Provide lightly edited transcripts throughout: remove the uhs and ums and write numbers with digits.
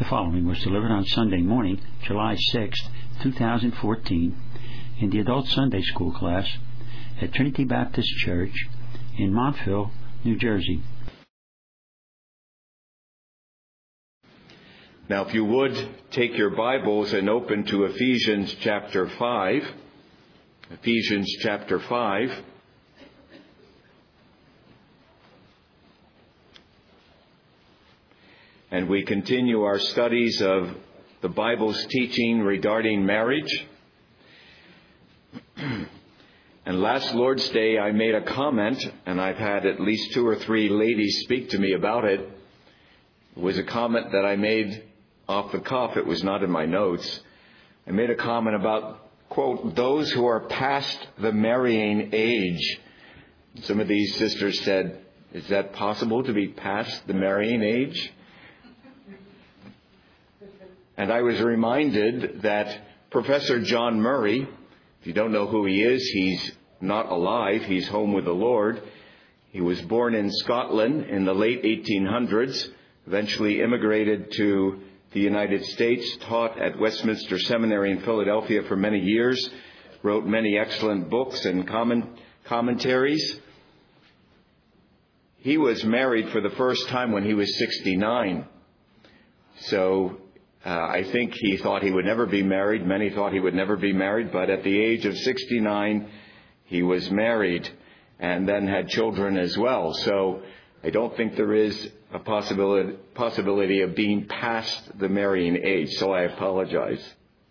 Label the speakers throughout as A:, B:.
A: The following was delivered on Sunday morning, July 6, 2014, in the Adult Sunday School class at Trinity Baptist Church in Montville, New Jersey.
B: Now, if you would, take your Bibles and open to Ephesians chapter 5. Ephesians chapter 5. And we continue our studies of the Bible's teaching regarding marriage. And last Lord's Day, I made a comment, and I've had at least 2 or 3 ladies speak to me about it. It was a comment that I made off the cuff. It was not in my notes. I made a comment about, quote, those who are past the marrying age. Some of these sisters said, is that possible to be past the marrying age? And I was reminded that Professor John Murray, if you don't know who he is, he's not alive. He's home with the Lord. He was born in Scotland in the late 1800s, eventually immigrated to the United States, taught at Westminster Seminary in Philadelphia for many years, wrote many excellent books and commentaries. He was married for the first time when he was 69. So I think he thought he would never be married. Many thought he would never be married. But at the age of 69, he was married and then had children as well. So I don't think there is a possibility of being past the marrying age. So I apologize.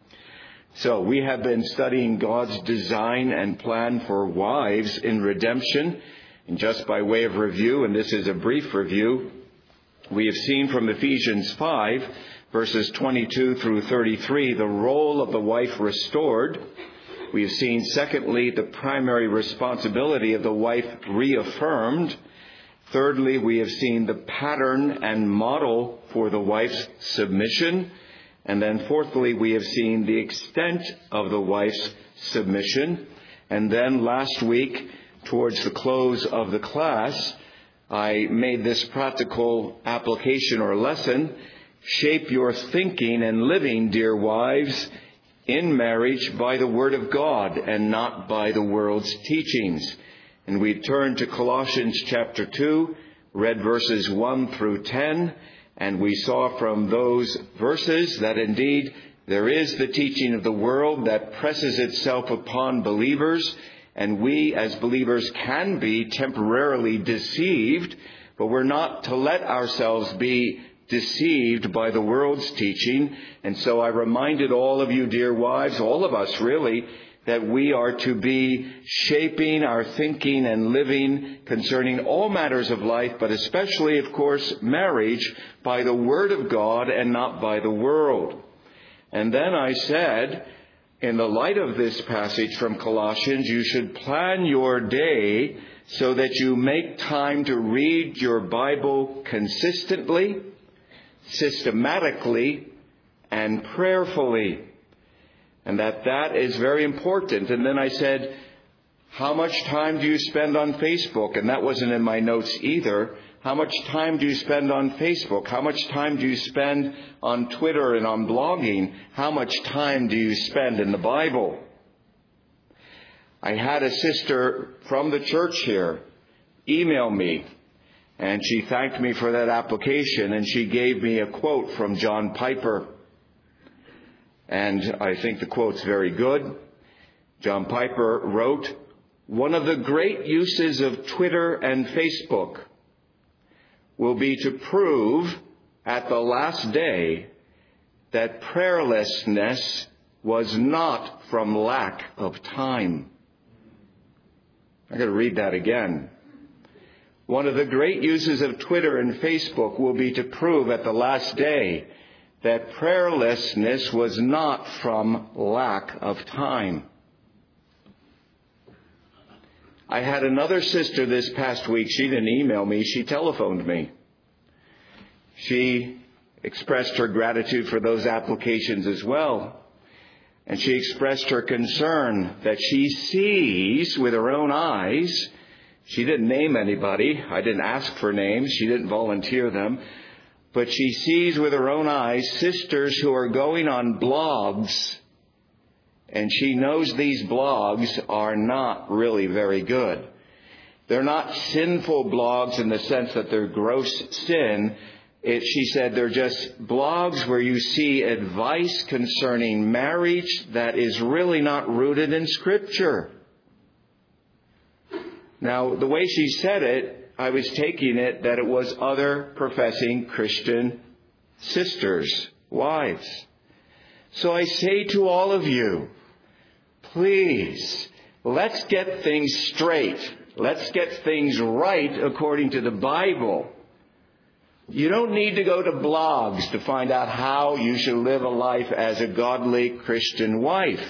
B: So we have been studying God's design and plan for wives in redemption. And just by way of review, and this is a brief review, we have seen from Ephesians 5, verses 22 through 33, the role of the wife restored. We have seen, secondly, the primary responsibility of the wife reaffirmed. Thirdly, we have seen the pattern and model for the wife's submission. And then fourthly, we have seen the extent of the wife's submission. And then last week, towards the close of the class, I made this practical application or lesson. Shape your thinking and living, dear wives, in marriage by the Word of God and not by the world's teachings. And we turned to Colossians chapter 2, read verses 1 through 10, and we saw from those verses that indeed there is the teaching of the world that presses itself upon believers, and we as believers can be temporarily deceived, but we're not to let ourselves be deceived by the world's teaching. And so I reminded all of you, dear wives, all of us really, that we are to be shaping our thinking and living concerning all matters of life, but especially, of course, marriage, by the Word of God and not by the world. And then I said, in the light of this passage from Colossians, you should plan your day so that you make time to read your Bible consistently, systematically, and prayerfully. And that is very important. And then I said, how much time do you spend on Facebook? And that wasn't in my notes either. How much time do you spend on Facebook? How much time do you spend on Twitter and on blogging? How much time do you spend in the Bible? I had a sister from the church here email me, and she thanked me for that application, and she gave me a quote from John Piper. And I think the quote's very good. John Piper wrote, one of the great uses of Twitter and Facebook will be to prove at the last day that prayerlessness was not from lack of time. I'm going to read that again. One of the great uses of Twitter and Facebook will be to prove at the last day that prayerlessness was not from lack of time. I had another sister this past week. She didn't email me. She telephoned me. She expressed her gratitude for those applications as well. And she expressed her concern that she sees with her own eyes. She didn't name anybody. I didn't ask for names. She didn't volunteer them. but she sees with her own eyes sisters who are going on blogs, and she knows these blogs are not really very good. They're not sinful blogs in the sense that they're gross sin. She said they're just blogs where you see advice concerning marriage that is really not rooted in Scripture. Now, the way she said it, I was taking it that it was other professing Christian sisters, wives. So I say to all of you, please, let's get things straight. Let's get things right according to the Bible. You don't need to go to blogs to find out how you should live a life as a godly Christian wife.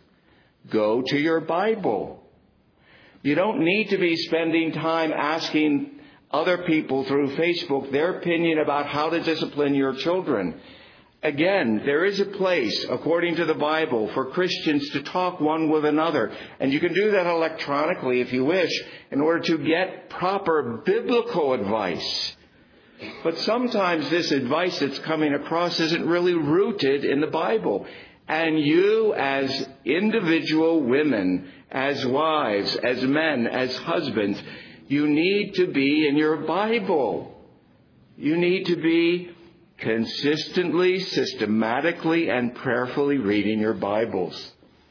B: Go to your Bible. You don't need to be spending time asking other people through Facebook their opinion about how to discipline your children. Again, there is a place, according to the Bible, for Christians to talk one with another. And you can do that electronically if you wish, in order to get proper biblical advice. But sometimes this advice that's coming across isn't really rooted in the Bible. And you, as individual women, as wives, as men, as husbands, you need to be in your Bible. You need to be consistently, systematically, and prayerfully reading your Bibles.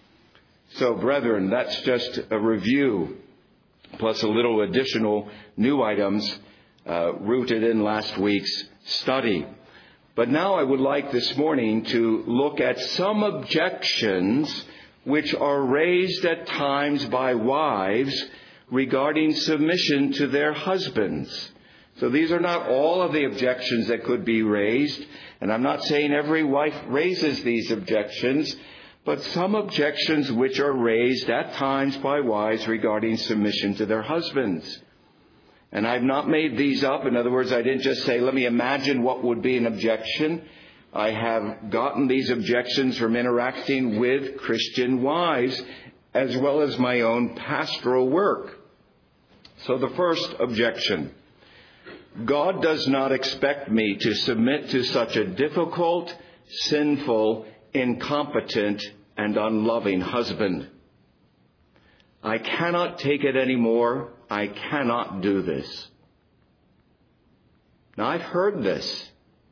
B: So, brethren, that's just a review, plus a little additional new items rooted in last week's study. But now I would like this morning to look at some objections which are raised at times by wives regarding submission to their husbands. So these are not all of the objections that could be raised, and I'm not saying every wife raises these objections, but some objections which are raised at times by wives regarding submission to their husbands. And I've not made these up. In other words, I didn't just say, let me imagine what would be an objection. I have gotten these objections from interacting with Christian wives, as well as my own pastoral work. So the first objection: God does not expect me to submit to such a difficult, sinful, incompetent, and unloving husband. I cannot take it anymore. I cannot do this. Now, I've heard this.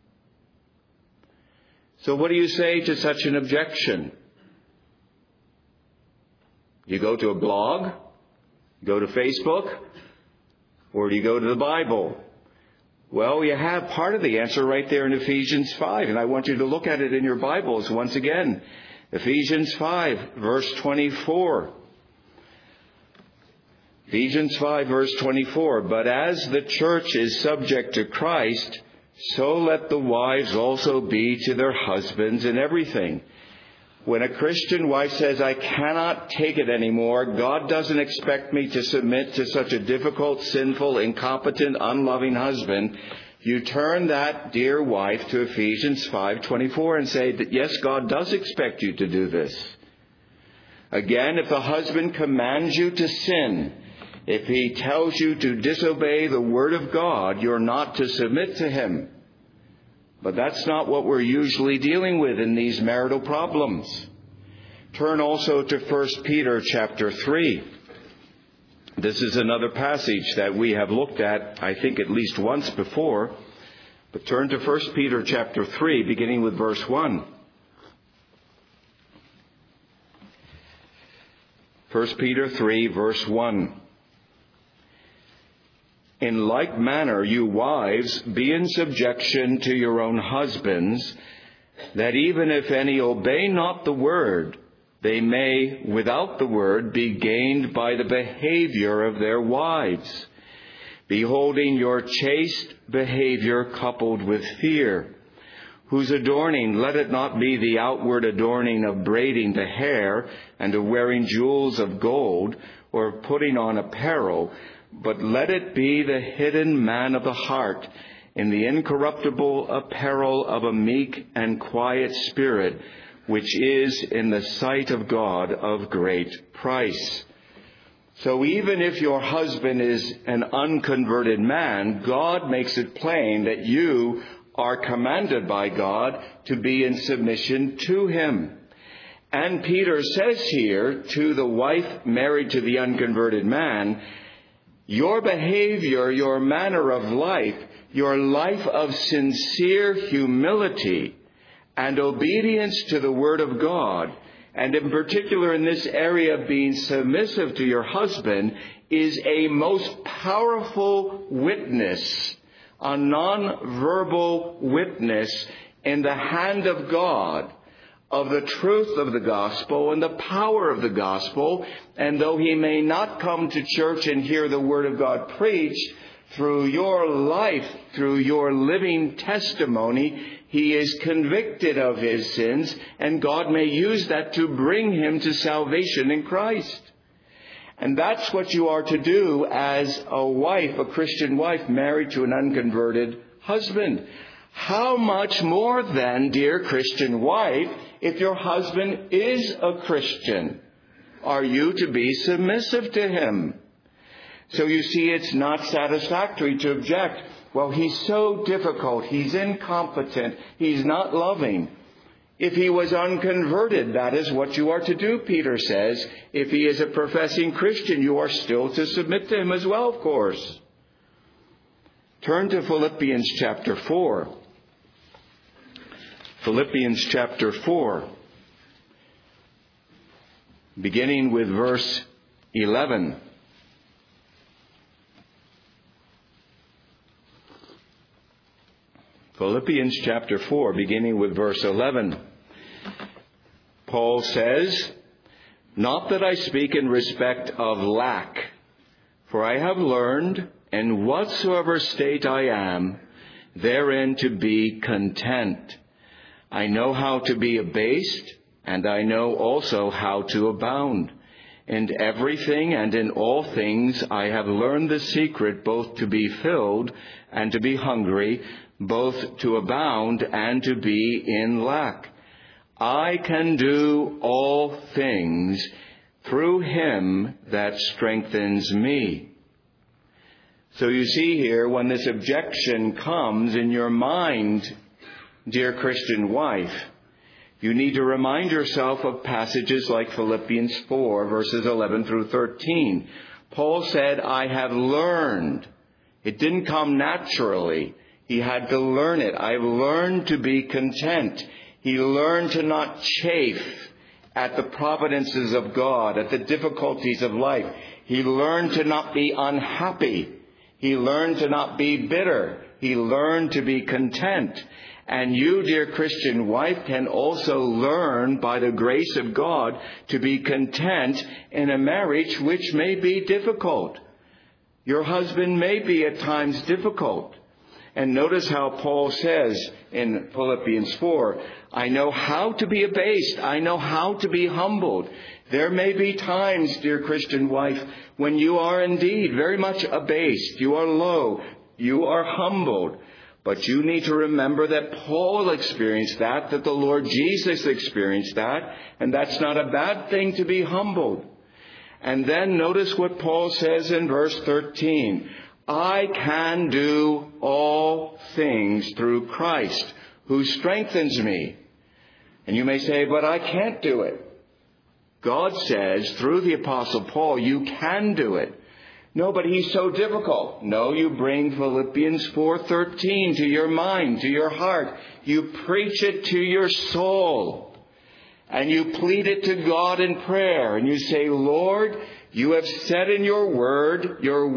B: So what do you say to such an objection? You go to a blog? You go to Facebook? Or do you go to the Bible? Well, you have part of the answer right there in Ephesians 5, and I want you to look at it in your Bibles once again. Ephesians 5, verse 24. Ephesians 5, verse 24. But as the church is subject to Christ, so let the wives also be to their husbands in everything. When a Christian wife says, I cannot take it anymore, God doesn't expect me to submit to such a difficult, sinful, incompetent, unloving husband, you turn that dear wife to Ephesians 5:24 and say that, yes, God does expect you to do this. Again, if the husband commands you to sin, if he tells you to disobey the word of God, you're not to submit to him. But that's not what we're usually dealing with in these marital problems. Turn also to 1 Peter chapter 3. This is another passage that we have looked at, I think, at least once before. But turn to 1 Peter chapter 3, beginning with verse 1. 1 Peter 3, verse 1. In like manner, you wives, be in subjection to your own husbands, that even if any obey not the word, they may, without the word, be gained by the behavior of their wives, beholding your chaste behavior coupled with fear, whose adorning, let it not be the outward adorning of braiding the hair and of wearing jewels of gold or putting on apparel, but let it be the hidden man of the heart in the incorruptible apparel of a meek and quiet spirit, which is in the sight of God of great price. So even if your husband is an unconverted man, God makes it plain that you are commanded by God to be in submission to him. And Peter says here to the wife married to the unconverted man, your behavior, your manner of life, your life of sincere humility and obedience to the Word of God, and in particular in this area of being submissive to your husband, is a most powerful witness, a non-verbal witness in the hand of God of the truth of the gospel and the power of the gospel. And though he may not come to church and hear the Word of God preached, through your life, through your living testimony, he is convicted of his sins, and God may use that to bring him to salvation in Christ. And that's what you are to do as a wife, a Christian wife, married to an unconverted husband. How much more then, dear Christian wife, if your husband is a Christian, are you to be submissive to him? So you see, it's not satisfactory to object, well, he's so difficult, he's incompetent, he's not loving. If he was unconverted, that is what you are to do, Peter says. If he is a professing Christian, you are still to submit to him as well, of course. Turn to Philippians chapter 4. Philippians chapter 4, beginning with verse 11. Philippians chapter 4, beginning with verse 11. Paul says, not that I speak in respect of lack, for I have learned, in whatsoever state I am, therein to be content. I know how to be abased, and I know also how to abound. In everything and in all things I have learned the secret, both to be filled and to be hungry, both to abound and to be in lack. I can do all things through him that strengthens me. So you see here, when this objection comes in your mind, dear Christian wife, you need to remind yourself of passages like Philippians 4, verses 11 through 13. Paul said, I have learned. It didn't come naturally. He had to learn it. I've learned to be content. He learned to not chafe at the providences of God, at the difficulties of life. He learned to not be unhappy. He learned to not be bitter. He learned to be content. And you, dear Christian wife, can also learn by the grace of God to be content in a marriage which may be difficult. Your husband may be at times difficult. And notice how Paul says in Philippians 4, I know how to be abased. I know how to be humbled. There may be times, dear Christian wife, when you are indeed very much abased. You are low. You are humbled. But you need to remember that Paul experienced that the Lord Jesus experienced that, and that's not a bad thing to be humbled. And then notice what Paul says in verse 13. I can do all things through Christ, who strengthens me. And you may say, but I can't do it. God says through the Apostle Paul, you can do it. No, but he's so difficult. No, you bring Philippians 4:13 to your mind, to your heart. You preach it to your soul. And you plead it to God in prayer. And you say, Lord, you have said in your word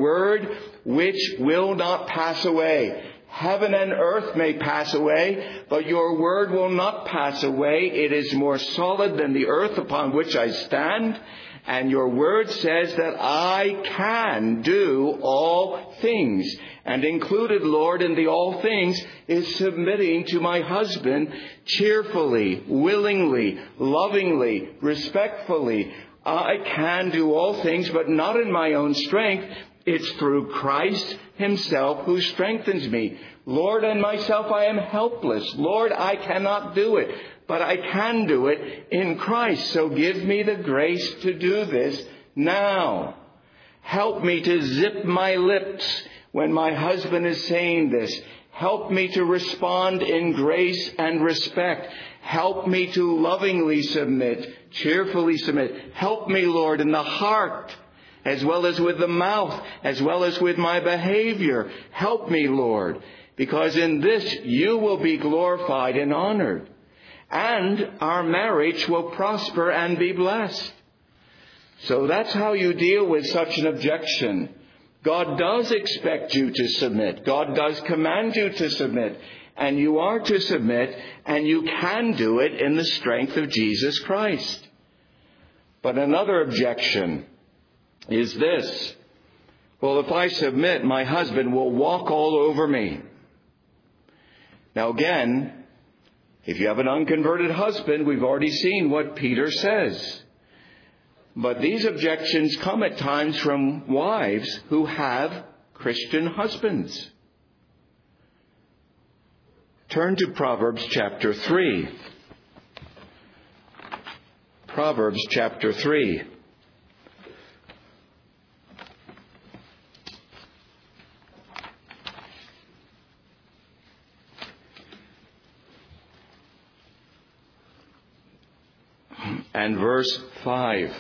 B: which will not pass away. Heaven and earth may pass away, but your word will not pass away. It is more solid than the earth upon which I stand. And your word says that I can do all things. And included, Lord, in the all things is submitting to my husband cheerfully, willingly, lovingly, respectfully. I can do all things, but not in my own strength. It's through Christ himself who strengthens me. Lord, and myself I am helpless. Lord, I cannot do it, but I can do it in Christ. So give me the grace to do this now. Help me to zip my lips when my husband is saying this. Help me to respond in grace and respect. Help me to lovingly submit, cheerfully submit. Help me, Lord, in the heart, as well as with the mouth, as well as with my behavior. Help me, Lord, because in this you will be glorified and honored, and our marriage will prosper and be blessed. So that's how you deal with such an objection. God does expect you to submit. God does command you to submit. And you are to submit, and you can do it in the strength of Jesus Christ. But another objection is this. Well, if I submit, my husband will walk all over me. Now again, if you have an unconverted husband, we've already seen what Peter says. But these objections come at times from wives who have Christian husbands. Turn to Proverbs chapter 3. Proverbs chapter 3. And verse 5.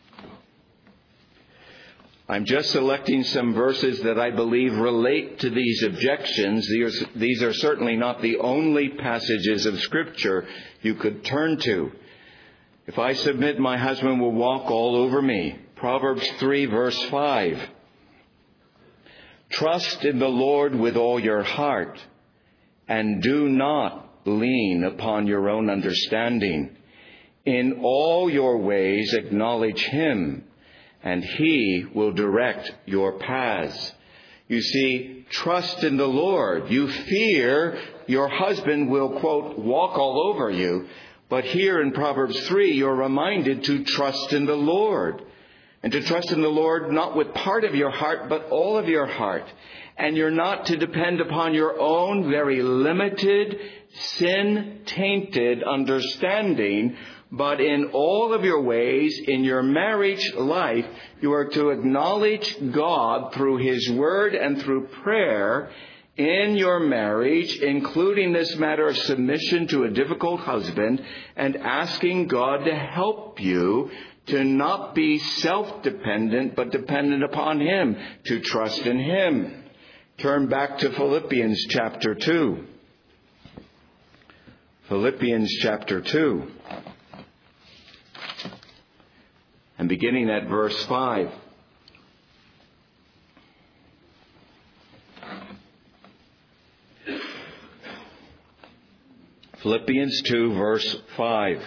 B: I'm just selecting some verses that I believe relate to these objections. These are certainly not the only passages of Scripture you could turn to. If I submit, my husband will walk all over me. Proverbs 3, verse 5. Trust in the Lord with all your heart, and do not lean upon your own understanding. In all your ways acknowledge Him, and He will direct your paths. You see, trust in the Lord. You fear your husband will, quote, walk all over you. But here in Proverbs 3, you're reminded to trust in the Lord. And to trust in the Lord not with part of your heart, but all of your heart. And you're not to depend upon your own very limited, sin-tainted understanding, but in all of your ways, in your marriage life, you are to acknowledge God through His Word and through prayer in your marriage, including this matter of submission to a difficult husband, and asking God to help you to not be self-dependent, but dependent upon Him, to trust in Him. Turn back to Philippians chapter 2. Philippians chapter 2. And beginning at verse 5. Philippians 2, verse 5.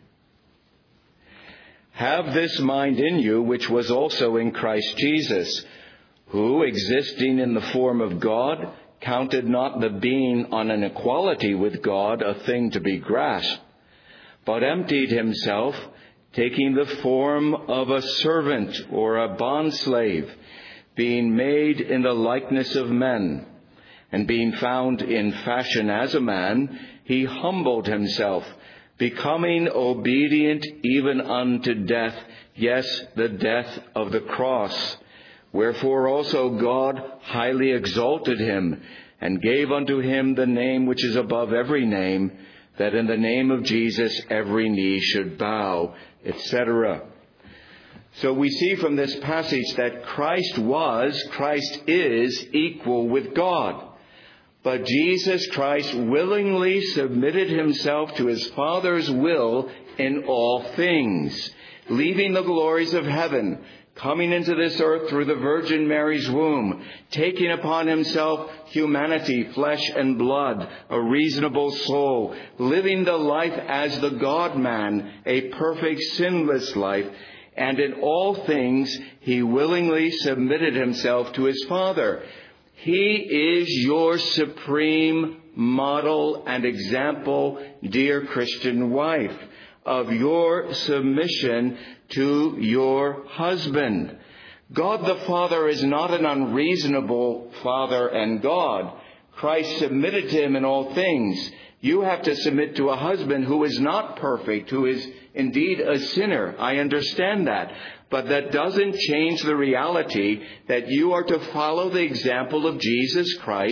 B: Have this mind in you, which was also in Christ Jesus, who, existing in the form of God, counted not the being on an equality with God a thing to be grasped, but emptied himself, taking the form of a servant or a bondslave, being made in the likeness of men, and being found in fashion as a man, he humbled himself, becoming obedient even unto death, yes, the death of the cross. Wherefore also God highly exalted him, and gave unto him the name which is above every name, that in the name of Jesus every knee should bow, etc. So we see from this passage that Christ is equal with God. But Jesus Christ willingly submitted himself to his Father's will in all things, leaving the glories of heaven, coming into this earth through the Virgin Mary's womb, taking upon himself humanity, flesh and blood, a reasonable soul, living the life as the God-man, a perfect, sinless life, and in all things he willingly submitted himself to his Father. He is your supreme model and example, dear Christian wife, of your submission to your husband. God the Father is not an unreasonable Father and God. Christ submitted to him in all things. You have to submit to a husband who is not perfect, who is indeed a sinner. I understand that. But that doesn't change the reality that you are to follow the example of Jesus Christ,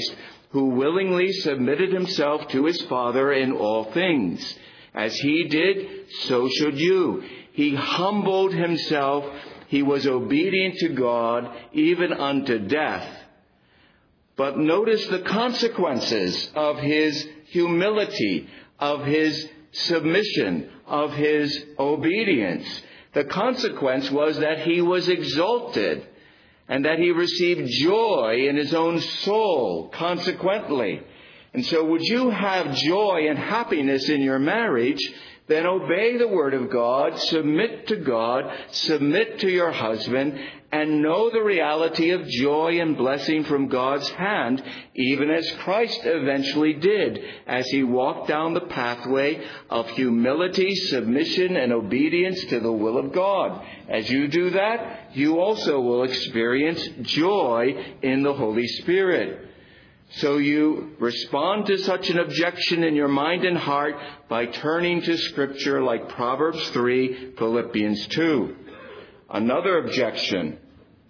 B: who willingly submitted himself to his Father in all things. As he did, so should you. He humbled himself. He was obedient to God, even unto death. But notice the consequences of his humility, of his submission, of his obedience. The consequence was that he was exalted and that he received joy in his own soul, consequently. And so would you have joy and happiness in your marriage? Then obey the Word of God, submit to God, submit to your husband, and know the reality of joy and blessing from God's hand, even as Christ eventually did, as he walked down the pathway of humility, submission, and obedience to the will of God. As you do that, you also will experience joy in the Holy Spirit. So you respond to such an objection in your mind and heart by turning to Scripture like Proverbs 3, Philippians 2. Another objection.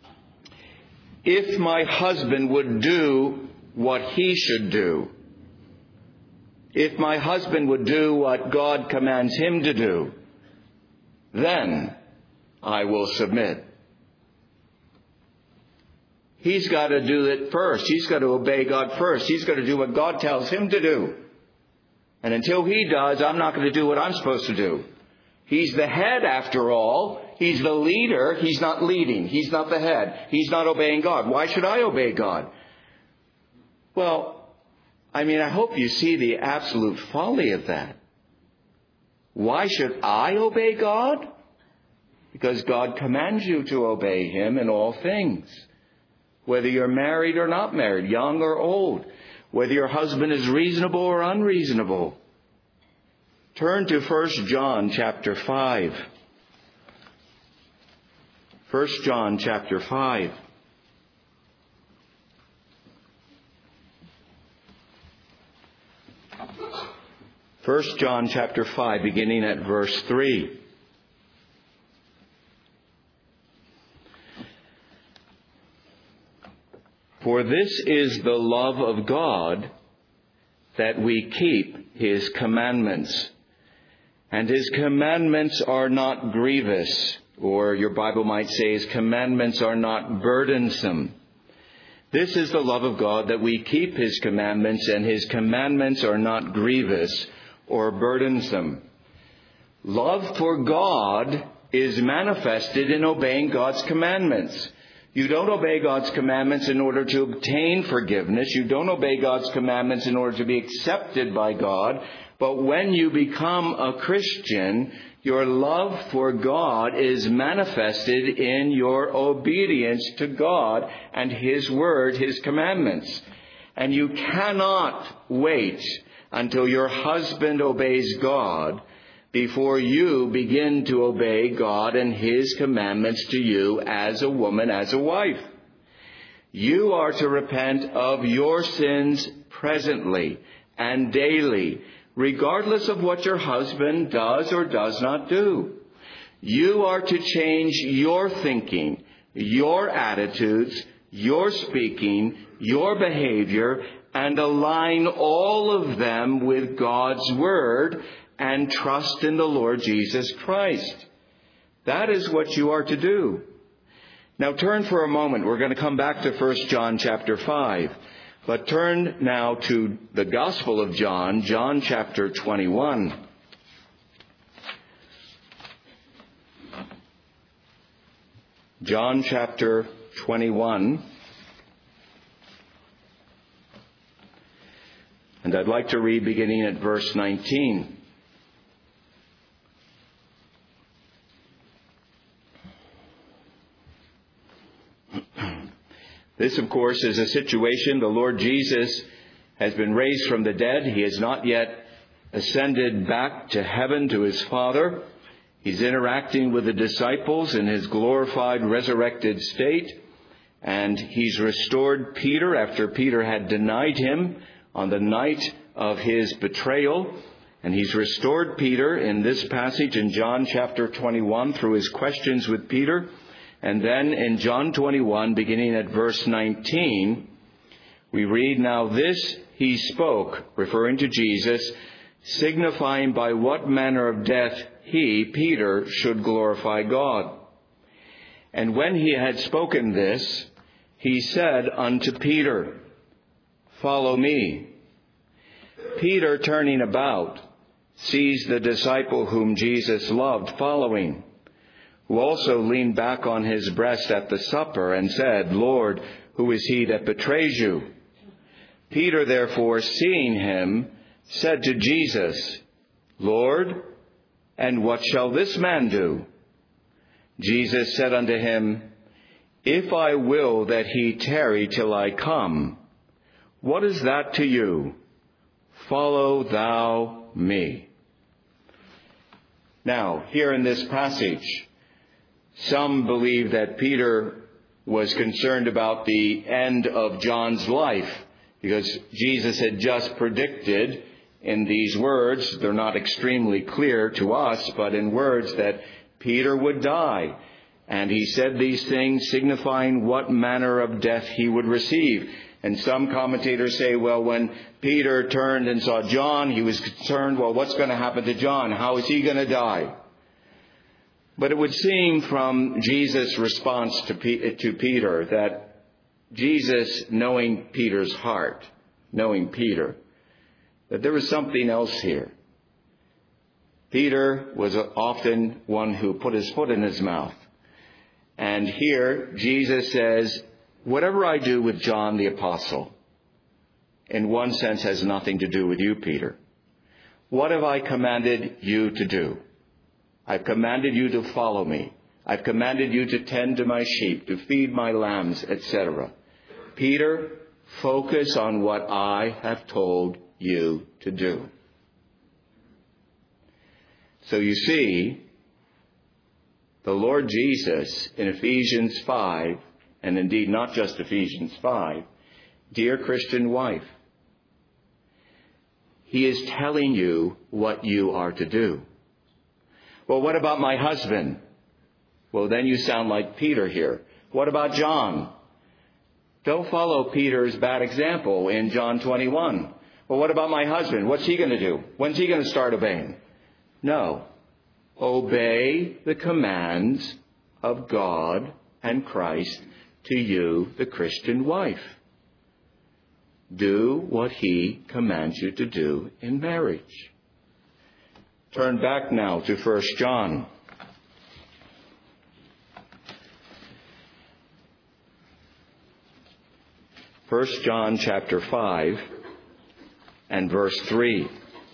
B: If my husband would do what he should do, if my husband would do what God commands him to do, then I will submit. He's got to do it first. He's got to obey God first. He's got to do what God tells him to do. And until he does, I'm not going to do what I'm supposed to do. He's the head, after all. He's the leader. He's not leading. He's not the head. He's not obeying God. Why should I obey God? Well, I hope you see the absolute folly of that. Why should I obey God? Because God commands you to obey him in all things. Whether you're married or not married, young or old, whether your husband is reasonable or unreasonable. Turn to 1 John chapter 5. 1 John chapter 5. First John chapter 5, beginning at verse 3. For this is the love of God, that we keep his commandments. And his commandments are not grievous, or your Bible might say his commandments are not burdensome. This is the love of God, that we keep his commandments, and his commandments are not grievous or burdensome. Love for God is manifested in obeying God's commandments. You don't obey God's commandments in order to obtain forgiveness. You don't obey God's commandments in order to be accepted by God. But when you become a Christian, your love for God is manifested in your obedience to God and his word, his commandments. And you cannot wait until your husband obeys God before you begin to obey God and his commandments to you as a woman, as a wife. You are to repent of your sins presently and daily, regardless of what your husband does or does not do. You are to change your thinking, your attitudes, your speaking, your behavior, and align all of them with God's word and trust in the Lord Jesus Christ. That is what you are to do. Now turn for a moment. We're going to come back to 1 John chapter 5. But turn now to the Gospel of John, John chapter 21. John chapter 21. And I'd like to read beginning at verse 19. This, of course, is a situation. The Lord Jesus has been raised from the dead. He has not yet ascended back to heaven to his Father. He's interacting with the disciples in his glorified, resurrected state. And he's restored Peter after Peter had denied him on the night of his betrayal. And he's restored Peter in this passage in John chapter 21 through his questions with Peter. And then in John 21, beginning at verse 19, We read, "Now this he spoke," referring to Jesus, "signifying by what manner of death he, Peter, should glorify God. And when he had spoken this, he said unto Peter, Follow me. Peter, turning about, sees the disciple whom Jesus loved following, who also leaned back on his breast at the supper and said, Lord, who is he that betrays you? Peter, therefore, seeing him, said to Jesus, Lord, and what shall this man do? Jesus said unto him, If I will that he tarry till I come, what is that to you? Follow thou me. Now, here in this passage, some believe that Peter was concerned about the end of John's life, because Jesus had just predicted in these words, they're not extremely clear to us, but in words that Peter would die. And he said these things signifying what manner of death he would receive. And some commentators say, well, when Peter turned and saw John, he was concerned, well, what's going to happen to John? How is he going to die? But it would seem from Jesus' response to Peter that Jesus, knowing Peter's heart, knowing Peter, that there was something else here. Peter was often one who put his foot in his mouth. And here Jesus says, whatever I do with John the Apostle, in one sense has nothing to do with you, Peter. What have I commanded you to do? I've commanded you to follow me. I've commanded you to tend to my sheep, to feed my lambs, etc. Peter, focus on what I have told you to do. So you see, the Lord Jesus in Ephesians 5, and indeed not just Ephesians 5, dear Christian wife, he is telling you what you are to do. Well, what about my husband? Well, then you sound like Peter here. What about John? Don't follow Peter's bad example in John 21. Well, what about my husband? What's he going to do? When's he going to start obeying? No. Obey the commands of God and Christ to you, the Christian wife. Do what he commands you to do in marriage. Turn back now to 1 John. 1 John chapter 5 and verse 3.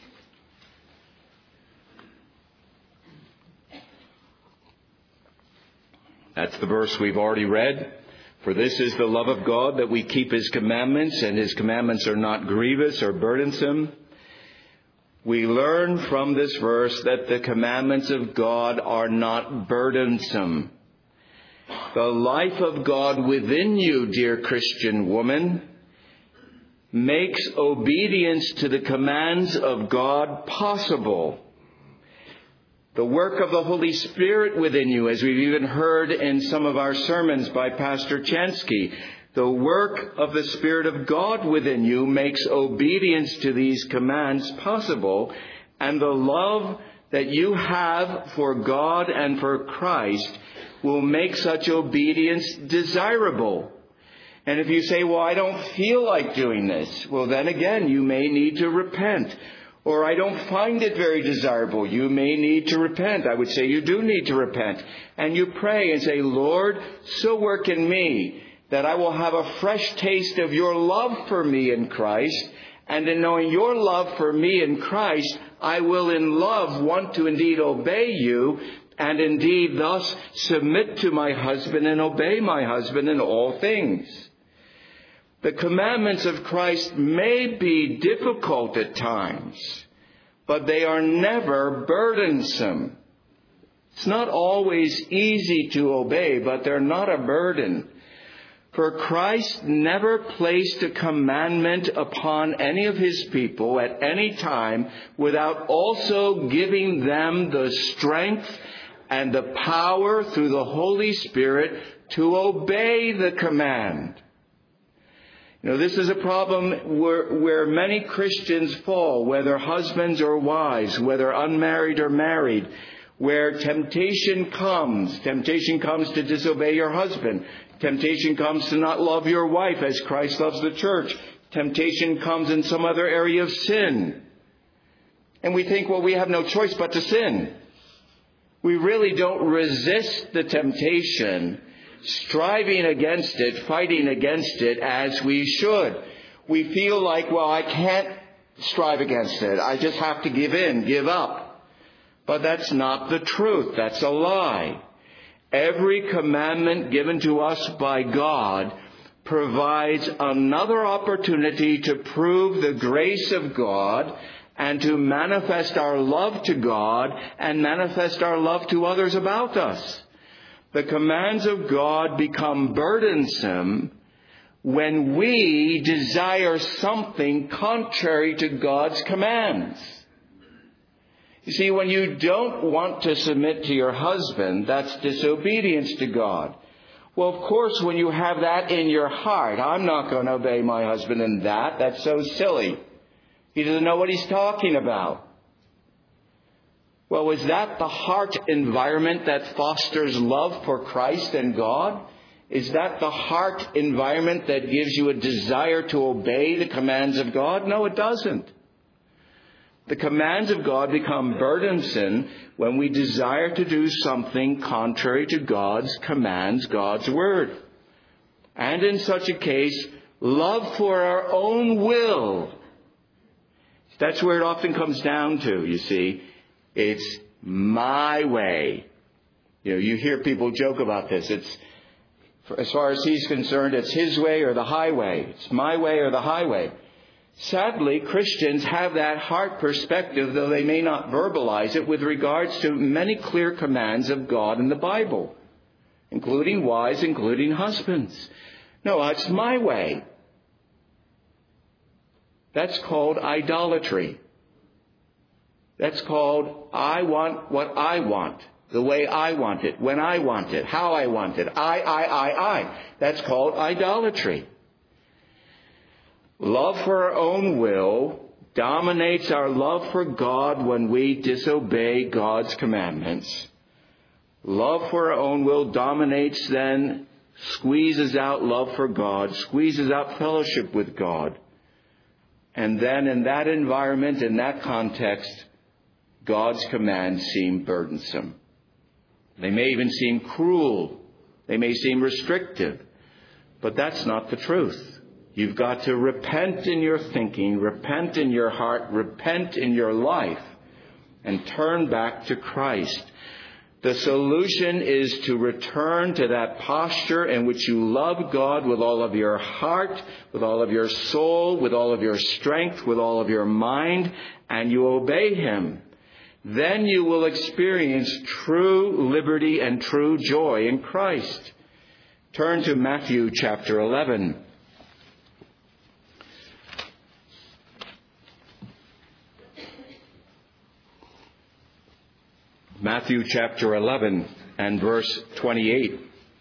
B: That's the verse we've already read. For this is the love of God, that we keep his commandments, and his commandments are not grievous or burdensome. We learn from this verse that the commandments of God are not burdensome. The life of God within you, dear Christian woman, makes obedience to the commands of God possible. The work of the Holy Spirit within you, as we've even heard in some of our sermons by Pastor Chansky, the work of the Spirit of God within you makes obedience to these commands possible, and the love that you have for God and for Christ will make such obedience desirable. And if you say, well, I don't feel like doing this, well, then again, you may need to repent. Or I don't find it very desirable. You may need to repent. I would say you do need to repent. And you pray and say, Lord, so work in me that I will have a fresh taste of your love for me in Christ. And in knowing your love for me in Christ, I will in love want to indeed obey you, and indeed thus submit to my husband and obey my husband in all things. The commandments of Christ may be difficult at times, but they are never burdensome. It's not always easy to obey, but they're not a burden. For Christ never placed a commandment upon any of his people at any time without also giving them the strength and the power through the Holy Spirit to obey the command. This is a problem where many Christians fall, whether husbands or wives, whether unmarried or married, where temptation comes. Temptation comes to disobey your husband. Temptation comes to not love your wife as Christ loves the church. Temptation comes in some other area of sin. And we think, well, we have no choice but to sin. We really don't resist the temptation, striving against it, fighting against it as we should. We feel like, well, I can't strive against it. I just have to give in, give up. But that's not the truth. That's a lie. Every commandment given to us by God provides another opportunity to prove the grace of God and to manifest our love to God and manifest our love to others about us. The commands of God become burdensome when we desire something contrary to God's commands. You see, when you don't want to submit to your husband, that's disobedience to God. Well, of course, when you have that in your heart, I'm not going to obey my husband in that. That's so silly. He doesn't know what he's talking about. Well, is that the heart environment that fosters love for Christ and God? Is that the heart environment that gives you a desire to obey the commands of God? No, it doesn't. The commands of God become burdensome when we desire to do something contrary to God's commands, God's word. And in such a case, love for our own will. That's where it often comes down to, you see. It's my way. You hear people joke about this. It's, as far as he's concerned, it's his way or the highway. It's my way or the highway. Sadly, Christians have that heart perspective, though they may not verbalize it, with regards to many clear commands of God in the Bible, including wives, including husbands. No, it's my way. That's called idolatry. That's called I want what I want, the way I want it, when I want it, how I want it. I. That's called idolatry. Love for our own will dominates our love for God when we disobey God's commandments. Love for our own will dominates, then squeezes out love for God, squeezes out fellowship with God. And then in that environment, in that context, God's commands seem burdensome. They may even seem cruel. They may seem restrictive. But that's not the truth. You've got to repent in your thinking, repent in your heart, repent in your life, and turn back to Christ. The solution is to return to that posture in which you love God with all of your heart, with all of your soul, with all of your strength, with all of your mind, and you obey Him. Then you will experience true liberty and true joy in Christ. Turn to Matthew chapter 11. Matthew chapter 11 and verse 28.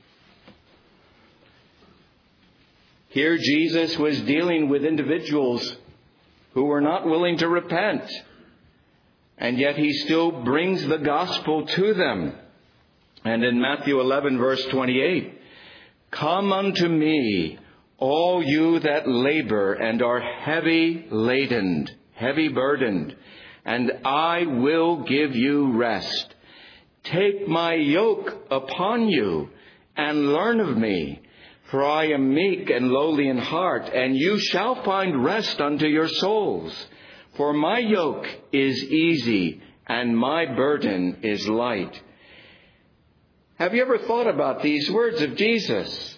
B: Here Jesus was dealing with individuals who were not willing to repent. And yet He still brings the gospel to them. And in Matthew 11 verse 28, "Come unto me, all you that labor and are heavy laden, heavy burdened, and I will give you rest. Take my yoke upon you and learn of me, for I am meek and lowly in heart, and you shall find rest unto your souls. For my yoke is easy and my burden is light." Have you ever thought about these words of Jesus?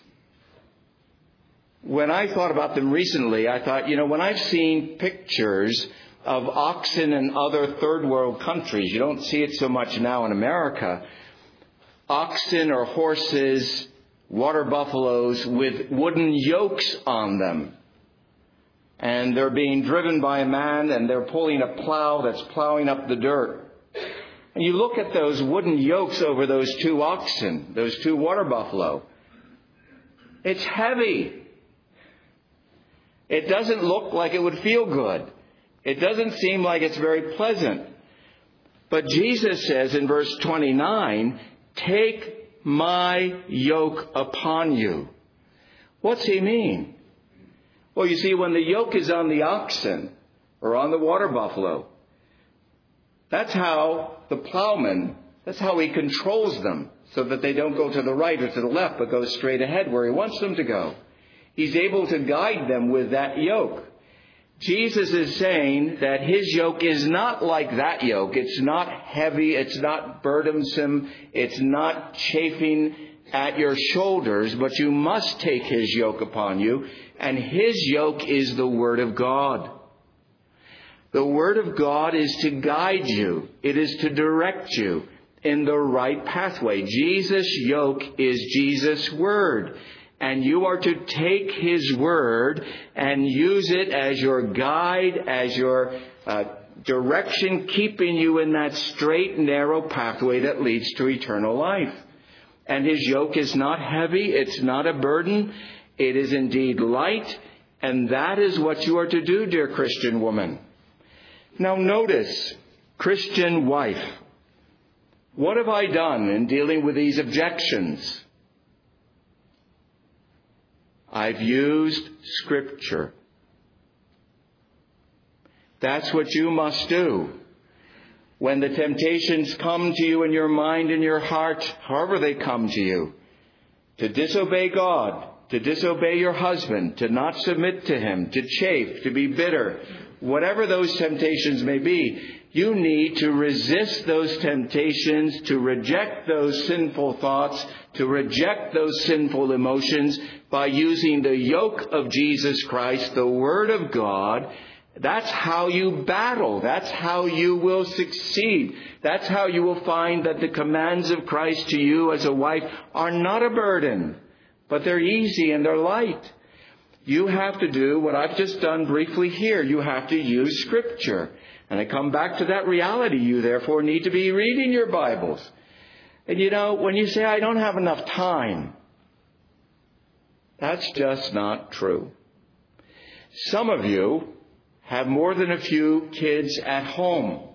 B: When I thought about them recently, I thought, when I've seen pictures of oxen in other third world countries, you don't see it so much now in America, oxen or horses, water buffaloes with wooden yokes on them. And they're being driven by a man and they're pulling a plow that's plowing up the dirt. And you look at those wooden yokes over those two oxen, those two water buffalo. It's heavy. It doesn't look like it would feel good. It doesn't seem like it's very pleasant. But Jesus says in verse 29, take my yoke upon you. What's he mean? Well, you see, when the yoke is on the oxen or on the water buffalo, that's how the plowman, that's how he controls them so that they don't go to the right or to the left, but go straight ahead where he wants them to go. He's able to guide them with that yoke. Jesus is saying that his yoke is not like that yoke. It's not heavy. It's not burdensome. It's not chafing at your shoulders, but you must take his yoke upon you. And his yoke is the Word of God. The Word of God is to guide you. It is to direct you in the right pathway. Jesus' yoke is Jesus' Word. And you are to take his Word and use it as your guide, as your direction, keeping you in that straight, narrow pathway that leads to eternal life. And his yoke is not heavy. It's not a burden. It is indeed light. And that is what you are to do, dear Christian woman. Now notice, Christian wife, what have I done in dealing with these objections? I've used Scripture. That's what you must do. When the temptations come to you in your mind and your heart, however they come to you, to disobey God, to disobey your husband, to not submit to him, to chafe, to be bitter, whatever those temptations may be, you need to resist those temptations, to reject those sinful thoughts, to reject those sinful emotions by using the yoke of Jesus Christ, the Word of God. That's how you battle. That's how you will succeed. That's how you will find that the commands of Christ to you as a wife are not a burden, but they're easy and they're light. You have to do what I've just done briefly here. You have to use Scripture. And I come back to that reality. You therefore need to be reading your Bibles. And you know, when you say, I don't have enough time, that's just not true. Some of you have more than a few kids at home.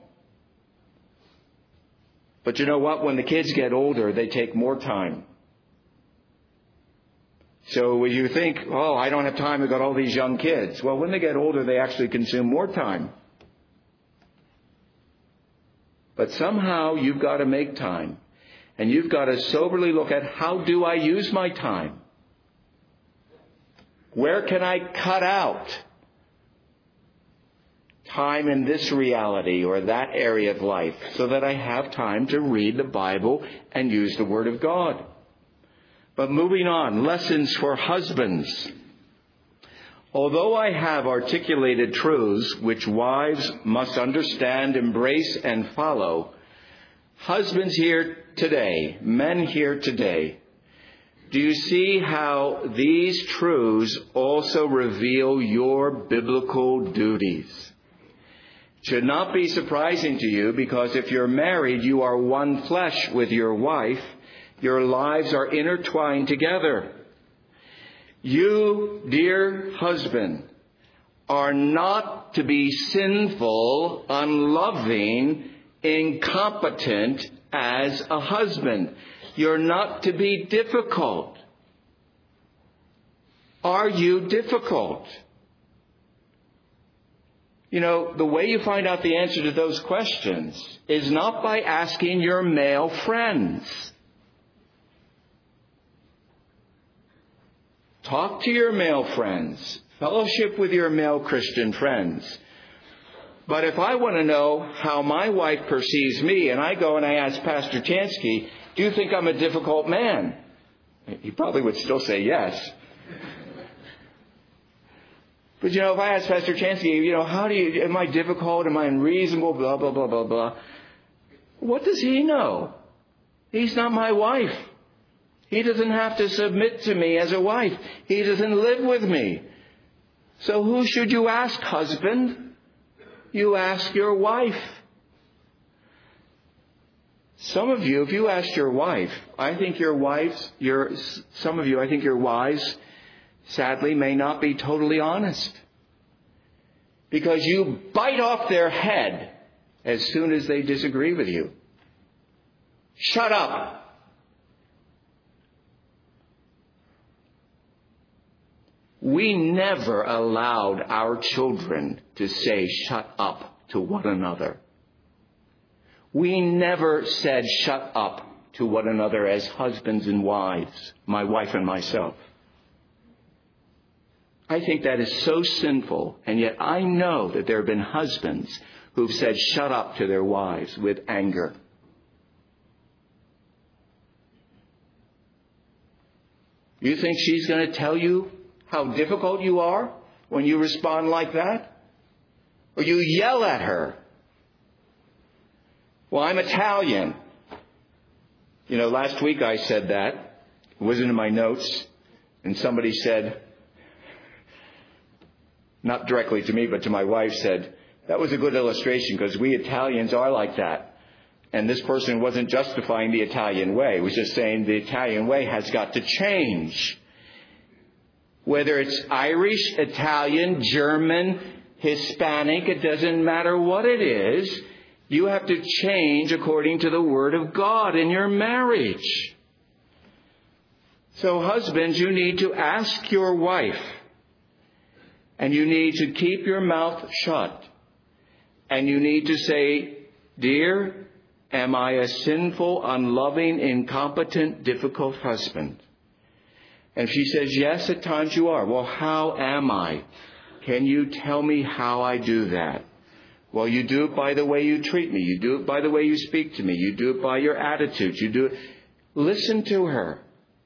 B: But you know what? When the kids get older, they take more time. So when you think, oh, I don't have time, I've got all these young kids. Well, when they get older, they actually consume more time. But somehow you've got to make time. And you've got to soberly look at, how do I use my time? Where can I cut out time in this reality or that area of life so that I have time to read the Bible and use the Word of God? But moving on, lessons for husbands. Although I have articulated truths which wives must understand, embrace, and follow, husbands here today, men here today, do you see how these truths also reveal your biblical duties? It should not be surprising to you, because if you're married, you are one flesh with your wife. Your lives are intertwined together. You, dear husband, are not to be sinful, unloving, incompetent as a husband. You're not to be difficult. Are you difficult? You know, the way you find out the answer to those questions is not by asking your male friends. Talk to your male friends. Fellowship with your male Christian friends. But if I want to know how my wife perceives me, and I go and I ask Pastor Chansky, do you think I'm a difficult man? He probably would still say yes. But you know, if I ask Pastor Chansky, you know, am I difficult? Am I unreasonable? Blah, blah, blah, blah, blah. What does he know? He's not my wife. He doesn't have to submit to me as a wife. He doesn't live with me. So who should you ask, husband? You ask your wife. Some of you, if you asked your wife, some of you, I think your wives sadly, may not be totally honest. Because you bite off their head as soon as they disagree with you. Shut up. We never allowed our children to say shut up to one another. We never said shut up to one another as husbands and wives, my wife and myself. I think that is so sinful, and yet I know that there have been husbands who've said shut up to their wives with anger. You think she's going to tell you how difficult you are when you respond like that? Or you yell at her? Well, I'm Italian. Last week I said that. It wasn't in my notes. And somebody said, not directly to me, but to my wife, said, that was a good illustration because we Italians are like that. And this person wasn't justifying the Italian way. He was just saying the Italian way has got to change. Whether it's Irish, Italian, German, Hispanic, it doesn't matter what it is. You have to change according to the Word of God in your marriage. So husbands, you need to ask your wife. And you need to keep your mouth shut. And you need to say, dear, am I a sinful, unloving, incompetent, difficult husband? And if she says, yes, at times you are. Well, how am I? Can you tell me how I do that? Well, you do it by the way you treat me. You do it by the way you speak to me. You do it by your attitudes. You do it. Listen to her.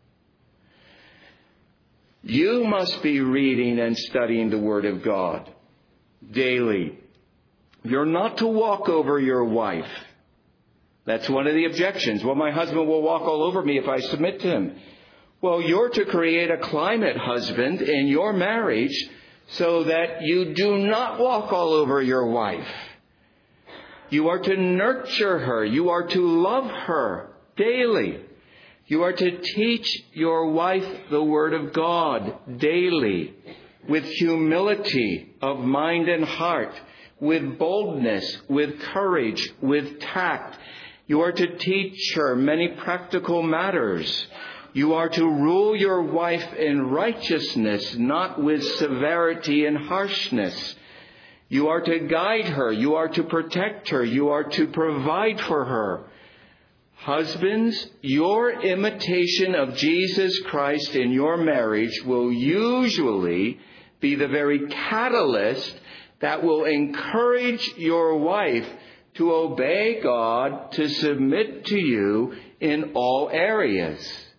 B: You must be reading and studying the Word of God daily. You're not to walk over your wife. That's one of the objections. Well, my husband will walk all over me if I submit to him. Well, you're to create a climate, husband, in your marriage so that you do not walk all over your wife. You are to nurture her. You are to love her daily. You are to teach your wife the Word of God daily with humility of mind and heart, with boldness, with courage, with tact. You are to teach her many practical matters. You are to rule your wife in righteousness, not with severity and harshness. You are to guide her. You are to protect her. You are to provide for her. Husbands, your imitation of Jesus Christ in your marriage will usually be the very catalyst that will encourage your wife to obey God, to submit to you in all areas.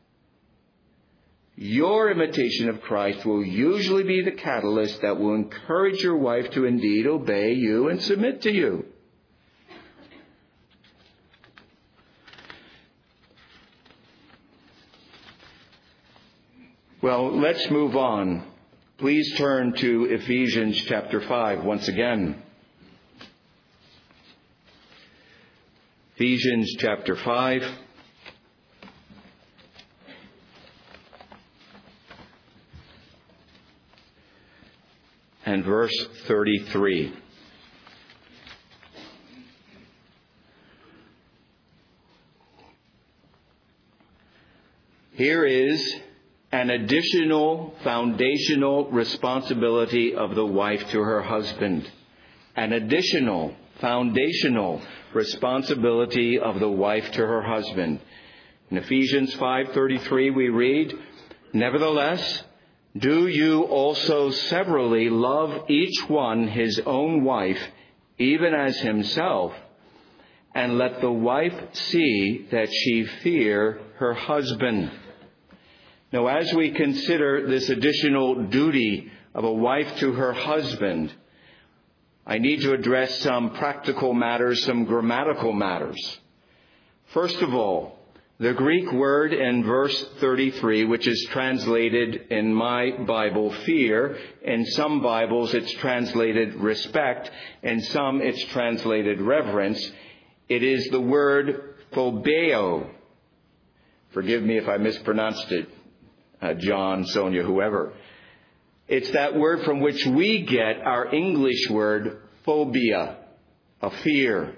B: Your imitation of Christ will usually be the catalyst that will encourage your wife to indeed obey you and submit to you. Well, let's move on. Please turn to Ephesians chapter 5 once again. Ephesians chapter 5. And verse 33. Here is an additional foundational responsibility of the wife to her husband. An additional foundational responsibility of the wife to her husband. In Ephesians 5:33 we read, "Nevertheless, do you also severally love each one his own wife, even as himself, and let the wife see that she fear her husband." Now, as we consider this additional duty of a wife to her husband, I need to address some practical matters, some grammatical matters. First of all, the Greek word in verse 33, which is translated in my Bible, fear. In some Bibles, it's translated respect. In some, it's translated reverence. It is the word phobeo. Forgive me if I mispronounced it, John, Sonia, whoever. It's that word from which we get our English word phobia, a fear.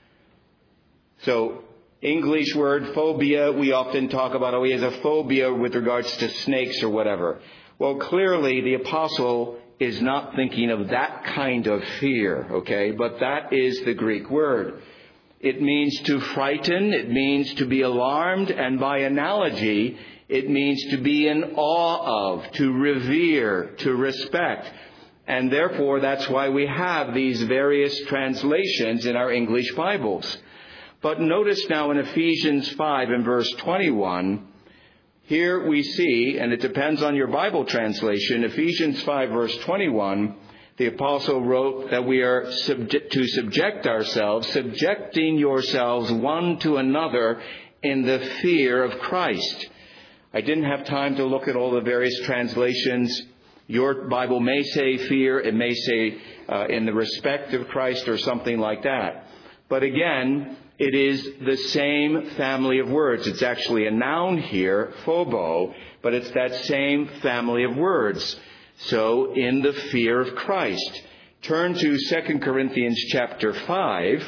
B: So, English word phobia, we often talk about, he has a phobia with regards to snakes or whatever. Well, clearly the apostle is not thinking of that kind of fear, okay? But that is the Greek word. It means to frighten, it means to be alarmed, and by analogy, it means to be in awe of, to revere, to respect. And therefore, that's why we have these various translations in our English Bibles. But notice now in Ephesians 5 and verse 21, here we see, and it depends on your Bible translation, Ephesians 5 verse 21, the apostle wrote that we are to subject ourselves, subjecting yourselves one to another in the fear of Christ. I didn't have time to look at all the various translations. Your Bible may say fear, it may say in the respect of Christ or something like that. But again, it is the same family of words. It's actually a noun here, phobo, but it's that same family of words. So, in the fear of Christ. Turn to 2 Corinthians chapter 5.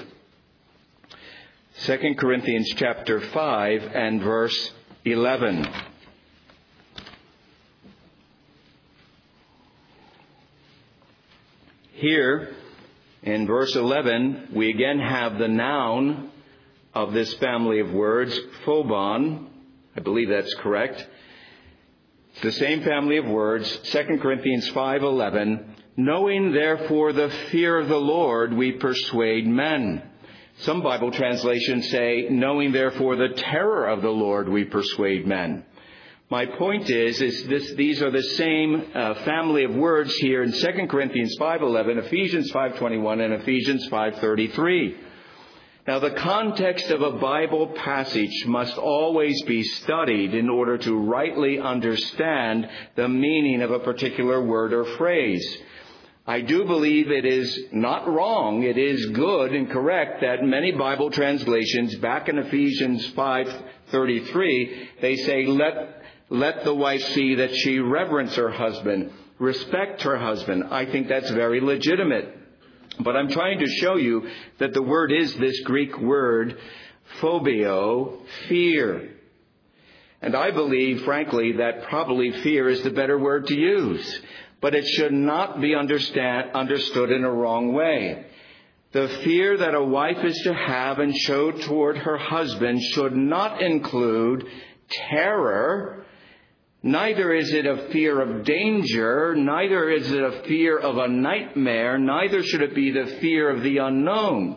B: 2 Corinthians chapter 5 and verse 11. Here, in verse 11, we again have the noun of this family of words, phobon. I believe that's correct. It's the same family of words, 2 Corinthians 5:11. Knowing therefore the fear of the Lord, we persuade men. Some Bible translations say, knowing therefore the terror of the Lord, we persuade men. My point is these are the same family of words here in 2 Corinthians 5:11, Ephesians 5:21, and Ephesians 5:33. Now, the context of a Bible passage must always be studied in order to rightly understand the meaning of a particular word or phrase. I do believe it is not wrong, it is good and correct that many Bible translations back in Ephesians 5:33, they say, let the wife see that she reverence her husband, respect her husband. I think that's very legitimate. But I'm trying to show you that the word is this Greek word, phobio, fear. And I believe, frankly, that probably fear is the better word to use. But it should not be understood in a wrong way. The fear that a wife is to have and show toward her husband should not include terror. Neither is it a fear of danger, neither is it a fear of a nightmare, neither should it be the fear of the unknown.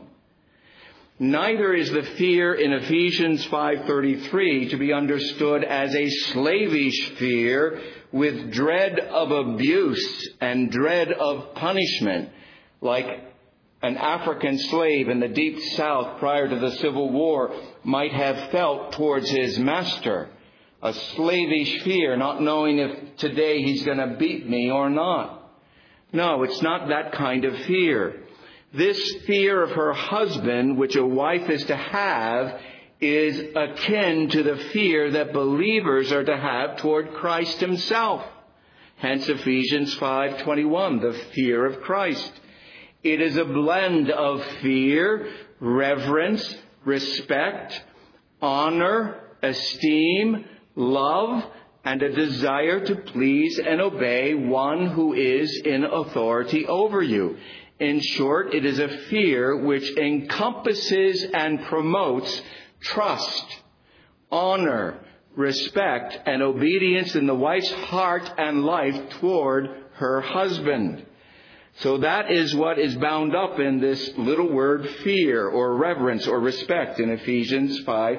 B: Neither is the fear in Ephesians 5:33 to be understood as a slavish fear with dread of abuse and dread of punishment, like an African slave in the deep South prior to the Civil War might have felt towards his master. A slavish fear, not knowing if today he's going to beat me or not. No, it's not that kind of fear. This fear of her husband, which a wife is to have, is akin to the fear that believers are to have toward Christ himself. Hence Ephesians 5:21, the fear of Christ. It is a blend of fear, reverence, respect, honor, esteem, love, and a desire to please and obey one who is in authority over you. In short, it is a fear which encompasses and promotes trust, honor, respect, and obedience in the wife's heart and life toward her husband. So that is what is bound up in this little word fear or reverence or respect in Ephesians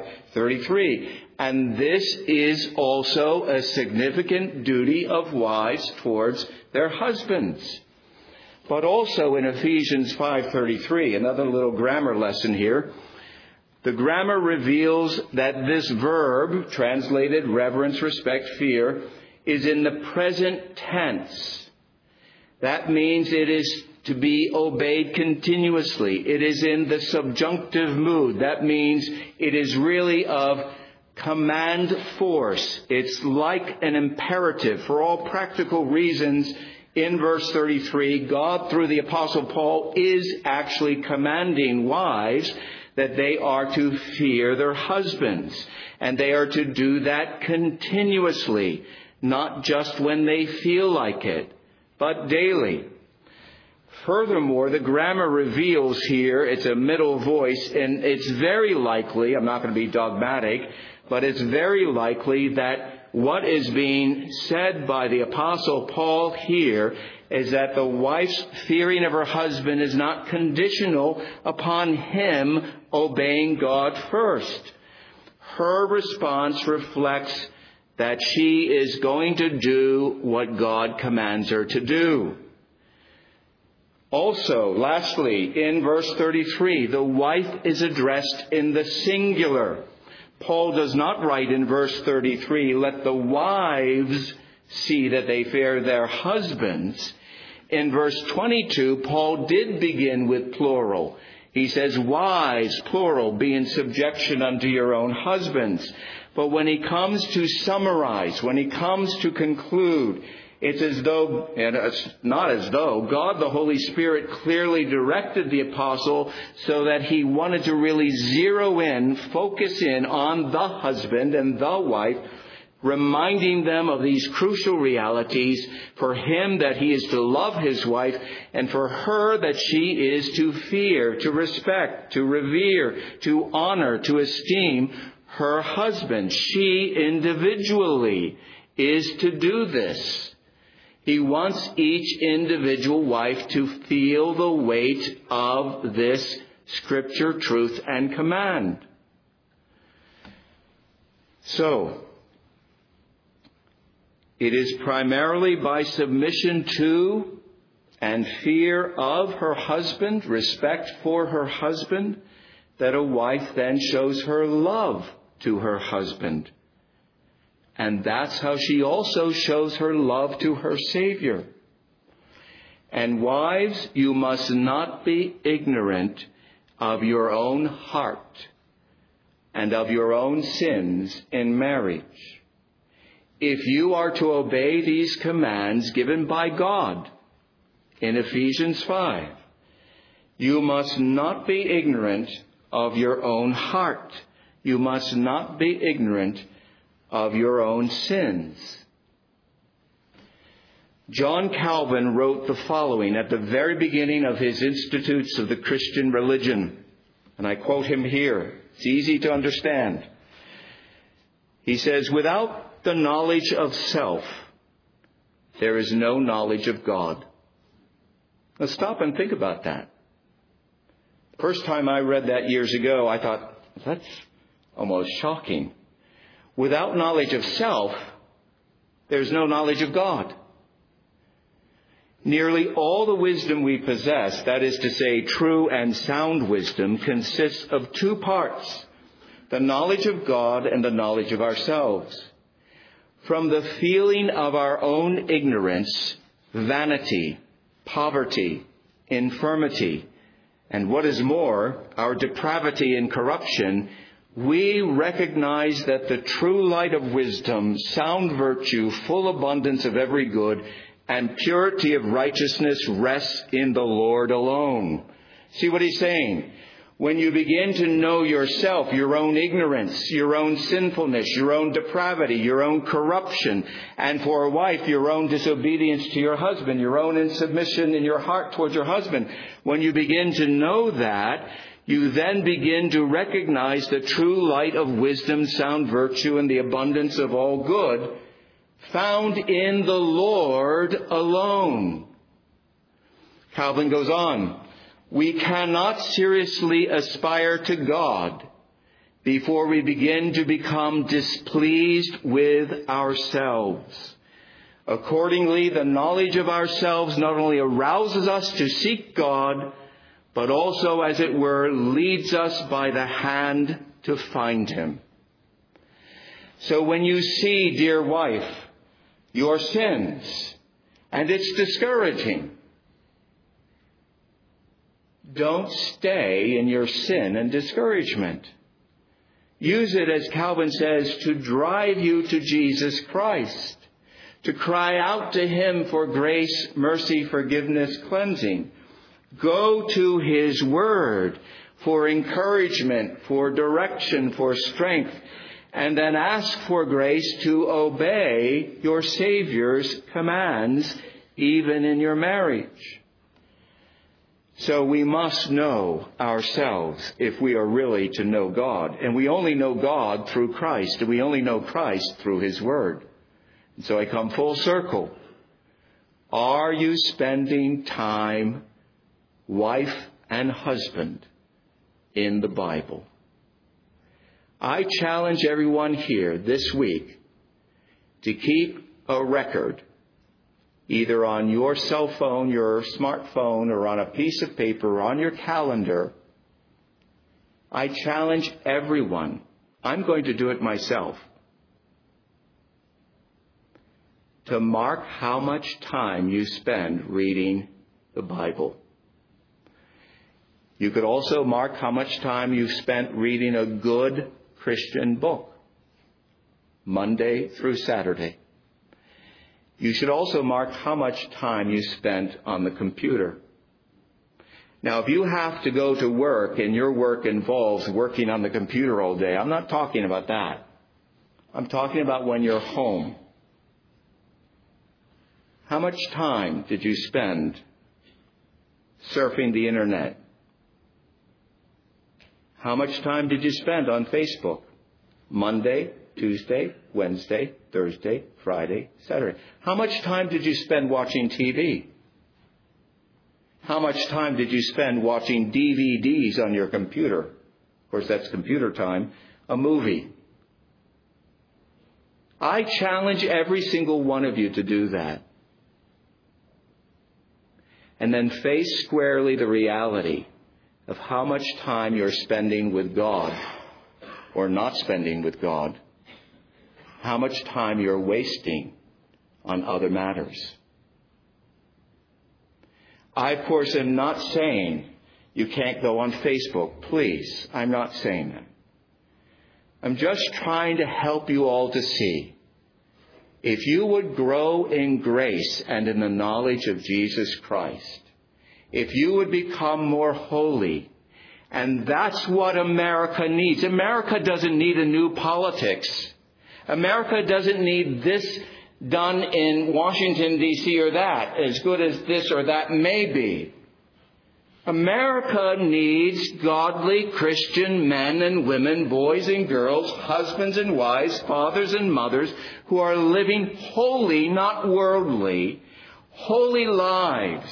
B: 5:33. And this is also a significant duty of wives towards their husbands. But also in Ephesians 5:33, another little grammar lesson here, the grammar reveals that this verb, translated reverence, respect, fear, is in the present tense. That means it is to be obeyed continuously. It is in the subjunctive mood. That means it is really of command force. It's like an imperative. For all practical reasons, in verse 33, God, through the Apostle Paul, is actually commanding wives that they are to fear their husbands. And they are to do that continuously, not just when they feel like it, but daily. Furthermore, the grammar reveals here, it's a middle voice, and it's very likely, I'm not going to be dogmatic, but it's very likely that what is being said by the Apostle Paul here is that the wife's fearing of her husband is not conditional upon him obeying God first. Her response reflects that she is going to do what God commands her to do. Also, lastly, in verse 33, the wife is addressed in the singular. Paul does not write in verse 33, let the wives see that they fear their husbands. In verse 22, Paul did begin with plural. He says, wives, plural, be in subjection unto your own husbands. But when he comes to summarize, when he comes to conclude, it's as though, and it's not as though, God the Holy Spirit clearly directed the apostle so that he wanted to really zero in, focus in on the husband and the wife, reminding them of these crucial realities. For him that he is to love his wife, and for her that she is to fear, to respect, to revere, to honor, to esteem her husband. She individually is to do this. He wants each individual wife to feel the weight of this scripture, truth, and command. So, it is primarily by submission to and fear of her husband, respect for her husband, that a wife then shows her love to her husband. And that's how she also shows her love to her Savior. And wives, you must not be ignorant of your own heart and of your own sins in marriage. If you are to obey these commands given by God in Ephesians 5, you must not be ignorant of your own heart. You must not be ignorant of your own sins. John Calvin wrote the following at the very beginning of his Institutes of the Christian Religion. And I quote him here. It's easy to understand. He says, without the knowledge of self, there is no knowledge of God. Now stop and think about that. First time I read that years ago, I thought, that's almost shocking. Without knowledge of self, there's no knowledge of God. Nearly all the wisdom we possess, that is to say, true and sound wisdom, consists of two parts: the knowledge of God and the knowledge of ourselves. From the feeling of our own ignorance, vanity, poverty, infirmity, and what is more, our depravity and corruption, we recognize that the true light of wisdom, sound virtue, full abundance of every good, and purity of righteousness rests in the Lord alone. See what he's saying? When you begin to know yourself, your own ignorance, your own sinfulness, your own depravity, your own corruption, and for a wife, your own disobedience to your husband, your own insubmission in your heart towards your husband, when you begin to know that, you then begin to recognize the true light of wisdom, sound virtue, and the abundance of all good found in the Lord alone. Calvin goes on, we cannot seriously aspire to God before we begin to become displeased with ourselves. Accordingly, the knowledge of ourselves not only arouses us to seek God, but also, as it were, leads us by the hand to find him. So when you see, dear wife, your sins, and it's discouraging, don't stay in your sin and discouragement. Use it, as Calvin says, to drive you to Jesus Christ, to cry out to Him for grace, mercy, forgiveness, cleansing. Go to His Word for encouragement, for direction, for strength, and then ask for grace to obey your Savior's commands, even in your marriage. So we must know ourselves if we are really to know God. And we only know God through Christ, and we only know Christ through His Word. And so I come full circle. Are you spending time, wife and husband, in the Bible? I challenge everyone here this week to keep a record, either on your cell phone, your smartphone, or on a piece of paper, or on your calendar. I challenge everyone. I'm going to do it myself. To mark how much time you spend reading the Bible. You could also mark how much time you've spent reading a good Christian book, Monday through Saturday. You should also mark how much time you spent on the computer. Now, if you have to go to work and your work involves working on the computer all day, I'm not talking about that. I'm talking about when you're home. How much time did you spend surfing the internet? How much time did you spend on Facebook? Monday, Tuesday, Wednesday, Thursday, Friday, Saturday. How much time did you spend watching TV? How much time did you spend watching DVDs on your computer? Of course, that's computer time. A movie. I challenge every single one of you to do that. And then face squarely the reality of how much time you're spending with God or not spending with God. How much time you're wasting on other matters. I, of course, am not saying you can't go on Facebook. Please, I'm not saying that. I'm just trying to help you all to see. If you would grow in grace and in the knowledge of Jesus Christ, if you would become more holy, and that's what America needs. America doesn't need a new politics. America doesn't need this done in Washington, D.C. or that, as good as this or that may be. America needs godly Christian men and women, boys and girls, husbands and wives, fathers and mothers, who are living holy, not worldly, holy lives.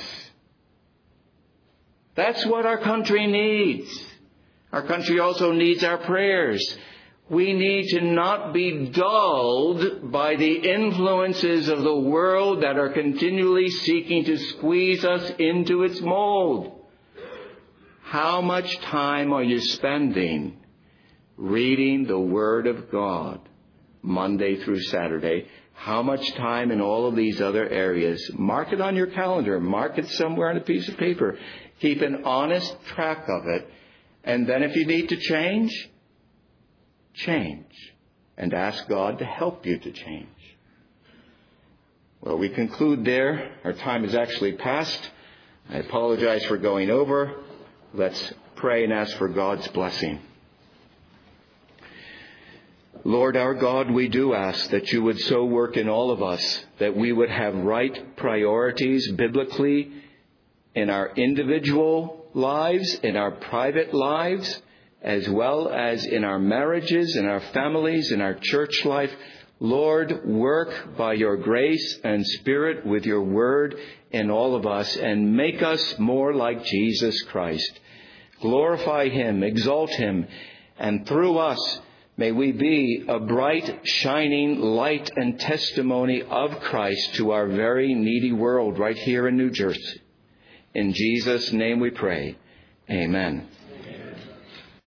B: That's what our country needs. Our country also needs our prayers. We need to not be dulled by the influences of the world that are continually seeking to squeeze us into its mold. How much time are you spending reading the Word of God Monday through Saturday? How much time in all of these other areas? Mark it on your calendar. Mark it somewhere on a piece of paper. Keep an honest track of it. And then if you need to change, change. And ask God to help you to change. Well, we conclude there. Our time has actually passed. I apologize for going over. Let's pray and ask for God's blessing. Lord our God, we do ask that you would so work in all of us that we would have right priorities biblically in our individual lives, in our private lives, as well as in our marriages, in our families, in our church life. Lord, work by your grace and Spirit with your word in all of us and make us more like Jesus Christ. Glorify him, exalt him, and through us may we be a bright, shining light and testimony of Christ to our very needy world right here in New Jersey. In Jesus' name we pray. Amen.